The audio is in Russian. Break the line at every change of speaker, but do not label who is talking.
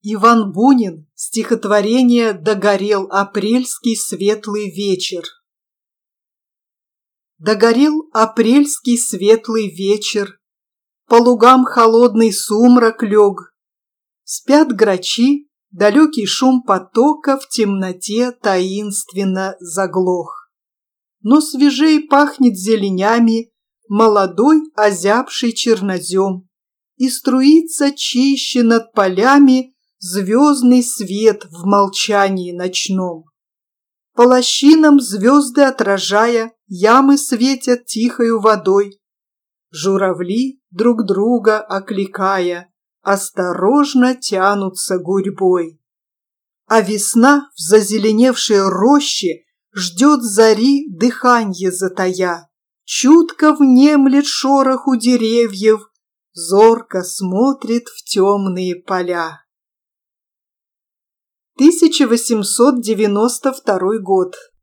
Иван Бунин. Стихотворение «Догорел апрельский светлый вечер». Догорел апрельский светлый вечер, по лугам холодный сумрак лег. Спят грачи, далекий шум потока в темноте таинственно заглох. Но свежей пахнет зеленями молодой озябший чернозем, и струится чище над полями звездный свет в молчании ночном. По лощинам звезды отражая, ямы светят тихою водой. Журавли, друг друга окликая, осторожно тянутся гурьбой. А весна в зазеленевшей роще ждет зари дыханье затая, чутко внемлет шороху деревьев, зорко смотрит в темные поля. 1892 год.